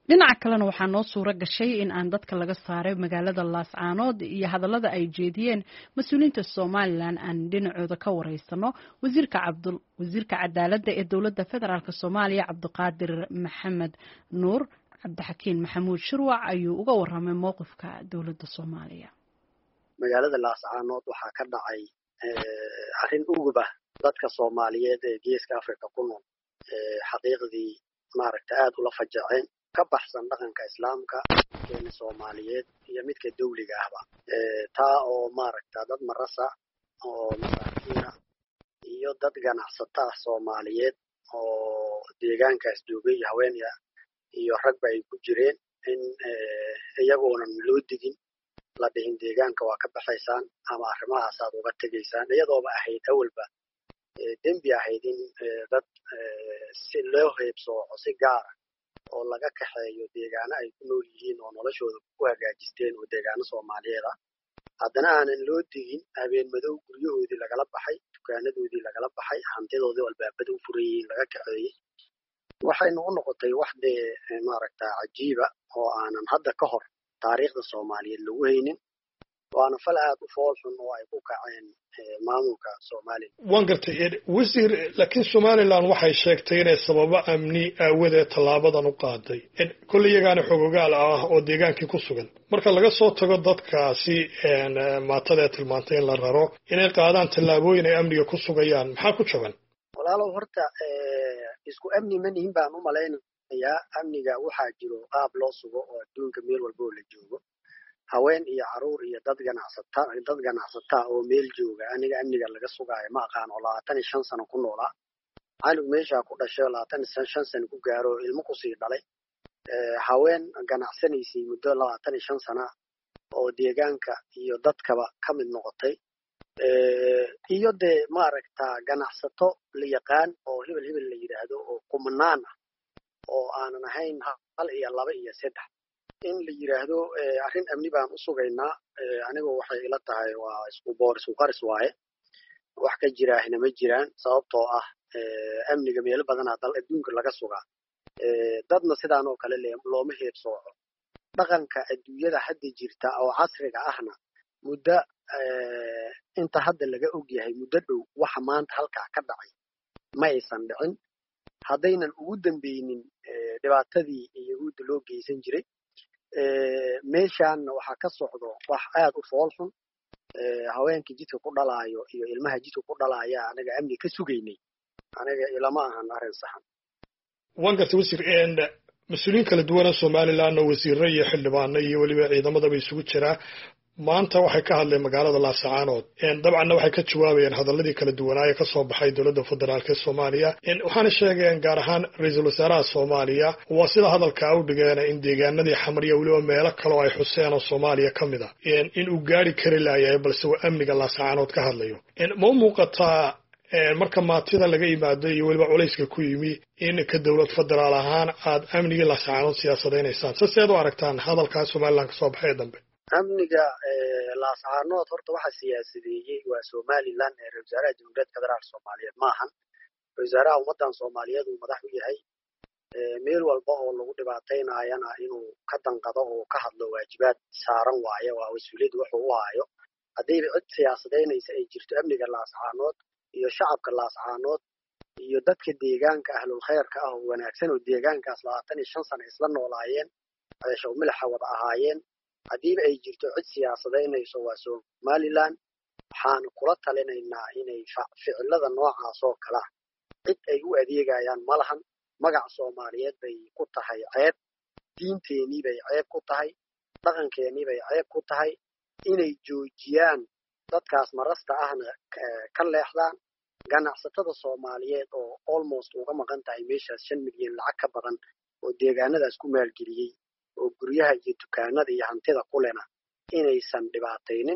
dhinaca kalena waxaa noo suura gashay in aan dadka laga saaray magaalada Laascaanood iyo hadallada ay jeediyeen mas'uuliyiinta Soomaaliland aan dhinacooda ka wareysano wasiirka cadaaladda ee dowladda federaalka Soomaaliya Cabdiqaadir Maxamed Nuur Cabdixakiin Maxamuud Shirwac ayuu uga warramay mowqifka dowladda Soomaaliya. magaalada Laascaanood waxaa ka dhacay arrin ugub ah dadka Soomaaliyeed ee geeska Afrika ku nool xaqiiqdii maaragtay aad ula fajaceen ka baxsan dhaqanka islaamka ee Soomaaliyeed iyo midka dawliga ahba taa oo maaragtay dad marasa oo masaakiina iyo dad ganacsato Soomaaliyeed oo deegaankaas joogay haween iyo ragba ay ku jireen in iyagoona loo digin la dhihin deegaanka waa ka baxaysaan ama arrimahaas aad uga tegaysaan iyadooba ahayd awalba dembi ahayd in dad si loo heebsooco si gaar ah oo laga kaxeeyo deegaano ay ku nool yihiin oo noloshooda ku hagaajisteen oo deegaano Soomaaliyeed ah haddana aanan loo digin habeen madow guryahoodii lagala baxay dukaanadoodii lagala baxay hantidoodii albaabada u furan yihiin laga kaxeeyey waxayna u noqotay wax maaragtaa cajiiba oo aanan hadda ka hor taariikhda Soomaaliyeed lagu haynin waana fal aad u fool xun oo ay ku kaceen maamulka Soomaaliya waan gartay wasiir laakiin Somaliland waxay sheegtay inay sababo amni aawadeed talaabadan u qaaday kulli iyagaana xogogaal ah oo deegaankii ku sugan marka laga soo tago dadkaasi maatada tilmaantay in la raro inay qaadaan tallaabooyin ay amniga ku sugayaan maxaa ku jaban walaalow horta isku amni ma nihin baan u malaynayaa amniga waxaa jiro qaab loo sugo oo adduunka meel walba oo la joogo haween iyo caruur iyo dad ganacsata oo meel jooga aniga amniga laga sugaayo ma aqaan oo 25 sano ku noolaa anigu meesha ku dhashay 25 sano ku gaaro ilmo ku sii dhalay haween ganacsanaysay muddo 25 sano oo deegaanka iyo dadkaba ka mid noqotay iyo de maaragta ganacsato la yaqaan oo hebel la yiraahdo oo kumanaan ah oo aanan ahayn hal iyo laba iyo saddex in la yiraahdo arrin amni baan u sugaynaa anigu waxay ila tahay waa isku qaris waaye wax ka jiraahna ma jiraan sababtoo ah amniga meel badan dal adduunka laga sugaa dadna sidaan oo kale looma heebsooco dhaqanka adduunyada hadda jirta oo casriga ahna muddo inta hadda laga og yahay muddo dhow waxa maanta halkaa ka dhacay ma aysan dhicin haddaynan ugu dambeynin dhibaatadii yahuudda loo geysan jiray meeshaanna waxaa ka socdo wax aad u fool xun haweenkii jidka ku dhalaayo iyo ilmaha jidka ku dhalaaya anaga amni ka sugaynay anaga ilama ahan arrin saxan waan gartay wasiir mas-uuliyiin kala duwan oo Somaliland oo wasiirro iyo xildhibaano iyo waliba ciidamadaba isugu jira maanta waxay ka hadleen magaalada Laascaanood dabcanna waxay ka jawaabayeen hadaladii kala duwanaaye ka soo baxay dowladda federaalka Soomaaliya waxaana sheegeen gaar ahaan ra'iisul wasaaraha Soomaaliya waa sida hadalka u dhigeen in deegaanadii xamriya waliba meelo kale oo ay xuseen oo Soomaaliya kamid ah in uu gaari kari laayay balse uu amniga Laascaanood ka hadlayo ma muuqataa marka maatida laga yimaado iyo waliba culayska ku yimi in ka dowlad federaal ahaan aad amniga Laascaanood siyaasadeynaysan sideed u aragtaan hadalka Somaliland ka soo baxay dambe amniga Laascaanood horta waxa siyaasadeeyay waa Somaliland ee wasaaraha jamhuuriyadda federaalka Soomaaliyeed maahan wasaaraha ummadan Soomaaliyeed uu madax u yahay meel walba oo lagu dhibaataynayana inuu ka danqado oo ka hadlo waajibaad saaran waaye waa mas'uuliyad wuxuu u hayo haddii cid siyaasadeynaysa ay jirto amniga Laascaanood iyo shacabka Laascaanood iyo dadka deegaanka ahlul khayrka ah oo wanaagsan oo deegaankaas 25 sano isla noolaayeen ayasho milaxa wada ahaayeen haddii ay jirto cid siyaasadeynayso waa Somaliland waxaan kula talinaynaa inay ficilada noocaas oo kala cid ay u adeegayaan malahan magac Soomaaliyeed bay ku tahay ceeb diinteeni bay ceeb ku tahay dhaqankeeni bay ceeb ku tahay inay joojiyaan dadkaas marasta ahna ka leexdaan ganacsatada Soomaaliyeed oo almost uga maqan tahay meeshaas 5 milyan lacag ka badan oo deegaanadaas ku maalgeliyay oo guryaha iyo dukaanada iyo hantida ku lena inaysan dhibaataynin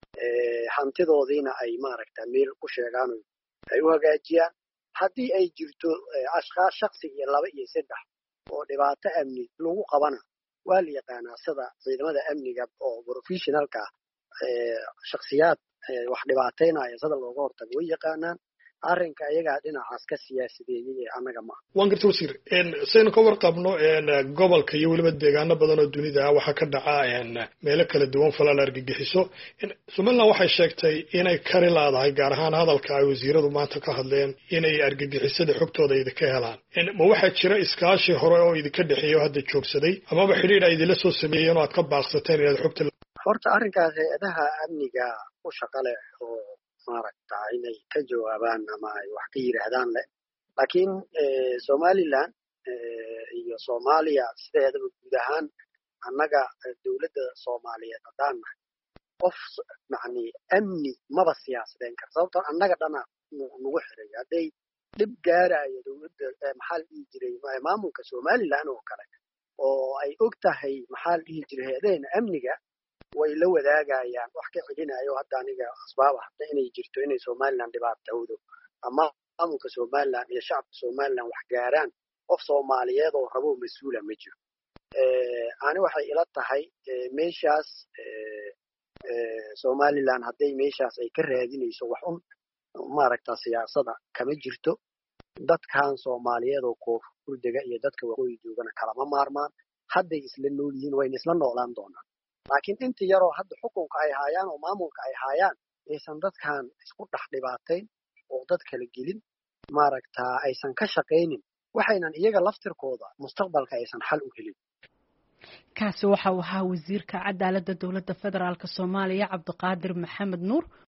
hantidoodiina ay maaragtaa meel ku sheegaan ay u hagaajiyaan haddii ay jirto ashqaas shakhsi iyo 2 iyo 3 oo dhibaato amni lagu qabana waa la yaqaanaa sida ciidamada amniga oo professionalka shakhsiyaad wax dhibaataynaya sida looga hortago way yaqaanaan arrinka iyagaa dhinacaas ka siyaasadeeyey ee annaga ma waan garta wasiir saynu ka warqabno gobolka iyo weliba deegaano badan oo dunida ah waxaa ka dhaca meelo kala duwan falal argagixiso somaliland waxay sheegtay inay kari laadahay gaar ahaan hadalka ay wasiiradu maanta ka hadleen inay argagixisada xogtooda idinka helaan ma waxaa jira iskaashi hore oo idinka dhexeeya oo hadda joogsaday amaba xidhiidh ay idinla soo sameeyeen oo aad ka baaqsateen inaad xogta horta arrinkaas hay-adaha amniga u shaqa leh oo maaragta inay ka jawaabaan ama ay wax ka yidhaahdaan leh laakiin somaliland iyo soomaaliya sideedaba guud ahaan annaga dowladda soomaaliyeed haddaan nahay qof yacni amni maba siyaasadeen kara sababtoo annaga dhana nagu xiray hadday dhib gaarayo dowladda maxaa la dhihi jiray maamulka somaliland oo kale oo ay og tahay maxaa la dhihi jiray hay-adaheena amniga way la wadaagayaan wax ka celinayo hadda aniga asbaab hadda inay jirto inay somaliland dhibaatowdo ama maamulka somaliland iyo shacabka somaliland wax gaaraan qof soomaaliyeed oo rabo mas-uula ma jiro ani waxay ila tahay meeshaas somaliland hadday meeshaas ay ka raadinayso wax un maaragta siyaasada kama jirto dadkan soomaaliyeed oo koonfur dega iyo dadka waqooyi joogana kalama maarmaan hadday isla nool yihiin wayna isla noolaan doonaan laakiin inta yaroo hadda xukunka ay haayaan oo maamulka ay haayaan aysan dadkan isku dhex dhibaatayn oo dad kala gelin maaragta aysan ka shaqaynin waxaynan iyaga laftirkooda mustaqbalka aysan xal u helin kaasi waxa uu ahaa wasiirka cadaaladda dowladda federaalk soomaaliya cabdiqaadir maxamed nuur